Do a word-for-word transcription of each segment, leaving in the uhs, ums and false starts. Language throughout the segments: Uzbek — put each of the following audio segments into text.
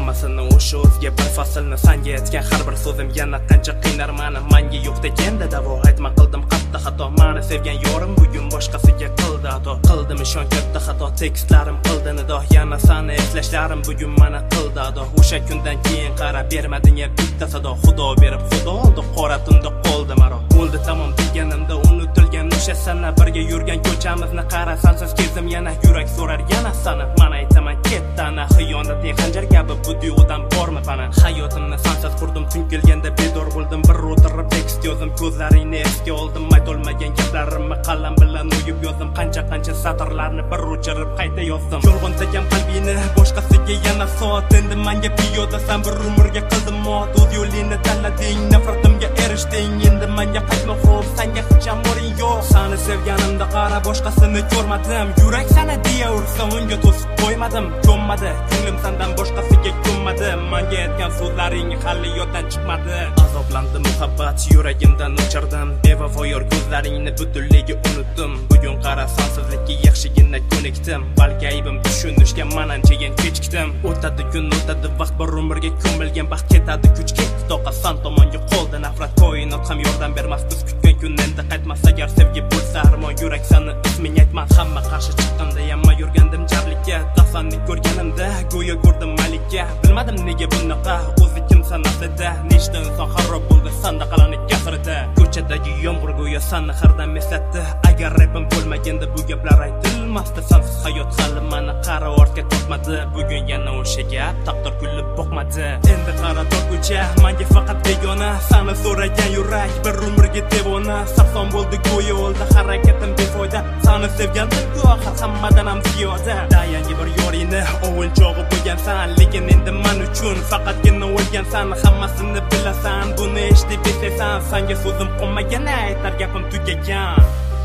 hammasini o'sha o'zga bir faslni sanga aytgan har bir so'zim yana qancha qiynar mani manga yo'q deganda davo aytma qildim qattiq xato mani sevgan yorim bugun boshqasiga qildi ato qildim ishon katta xato tekstlarim qildi nido yana sani eslashlarim bugun mana qildi ado o'sha kundan keyin qara bermading bitta sado xudo berib xudo oldi qora tunda qoldi maro o'ldi tamom deganimda unutilgan o'sha sana birga yurgan ko'chamizni qara sansiz kezdim yana yurak so'rar yana sana mana aytaman ketdi ana xiyonating xanjar kabi bu tuyg'udan bormi pana hayotimni sansiz qurdim tun kelganda bedor bo'ldim bir o'tirib tekst yozdim ko'zlaringni esga oldim aytolmagan gaplarimni qalam bilan o'yib yozdim qancha qancha satrlarni bir o'chirib qayta yozdim yolg'ontagan qalbingni boshqasiga yana soat endi menga piyodasan bir umrga qildim mot o'z yo'lingni tanlading nafratimga erishding endi menga qaytma xo'p senga hech amoring yo'q seni sevganimda qara boshqasini ko'rmadim yurak sana deya ursa unga to'sib qo'ymadim ko'nmadi ko'nglim sendan boshqasiga ko'nmadi menga aytgan so'zlaring hali yoddan chiqmadi azoblandim muhabbat yuragimdan o'chirdim bevafo yor ko'zlaringni butunligi unutdim bugun qara sensizlikka yaxshigina ko'nikdim balki aybim tushunishga mananchagan kechikdim o'tadi kun o'tadi vaqt bir umrga ko'milgan baxt ketadi kuch ketdi toqa san tomonga qoldi nafrat koinot ham yordam bermas biz kutgan kun endi qaytmas agar sevgi bo'lsa armon yurak sani isming aytmas hamma qarshi chiqqanda yamma yurgandim jarlikka dafanni ko'rganimda go'yo ko'rdim malika bilmadim nega bunaqa o'zi kim sanasida nechta inson xarob bo'ldi sanda qalani kasrida ko'chadagi yomg'ir go'yo sani hardam eslatdi agar rapim bo'lmaganda bu gaplar aytilmasdi sensiz hayot hali mani qara ortga tortmadi bugun yana o'sha gap taqdir kulib boqmadi endi qara tor ko'cha menga faqat begona sani so'ragan yurak bir umrga devona sarson bo'ldi go'yo o'ldi harakatim befoyda sani sevgandim-ku axir hammadan ham ziyoda yangi bir yoringni o'yinchog'i bo'lgansan lekin endi men uchun faqatgina o'lgansan hammasini bilasan buni eshitib esasan senga so'zim qolmagan aytar gapim tugagan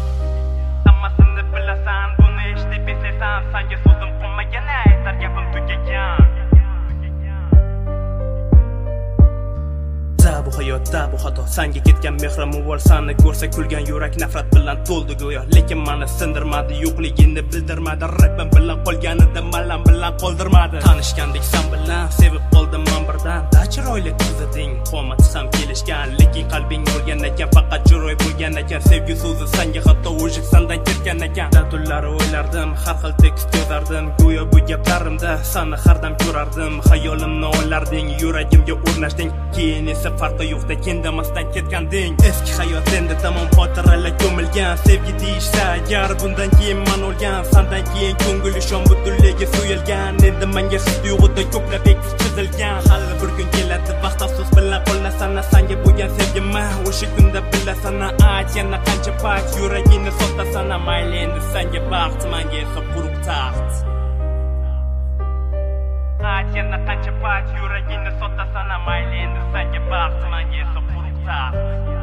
hammasini bilasan buni eshitib esasan senga so'zim qolmagan aytar gapim tugagan bu hayotda bu xato senga ketgan mehrim uvol seni ko'rsa kulgan yurak nafrat bilan to'ldi go'yo lekin meni sindirmadi yo'qligingni bildirmadi rapim bilan qolganida malam bilan qoldirmadi tanishgandik sen bilan sevib qoldim men birdan da chiroyli qiz eding qomati ham kelishgan lekin qalbing bo'lgan ekan faqat chiroy bo'lgan ekan sevgi so'zi senga hatto o'shik sendan ketgan ekan da tunlari o'ylardim har xil tekst yozardim go'yo bu gaplarimda seni har dam ko'rardim xayolimni olarding yuragimga o'rnashding keyin esa farqi yo'qda kendamasdan ketganding eski hayot endi tamom xotiralar ko'milgan sevgi deyishsa agar bundan keyin men o'lgan sendan keyin ko'ngil ishon butunligi so'yilgan endi menga his tuyg'uda ko'plab ekiz chizilgan hali bir kun keladi vaqt afsus bilan qo'llasan senga bo'lgan sevgimni o'sha kunda bilasan ayt yana qancha payt yuragingni sotasan mayli endi senga baxt menga esa quruq taxt ayt yana qancha payt yuragingni sotasan mayli endi senga baxt menga esa quruq taxt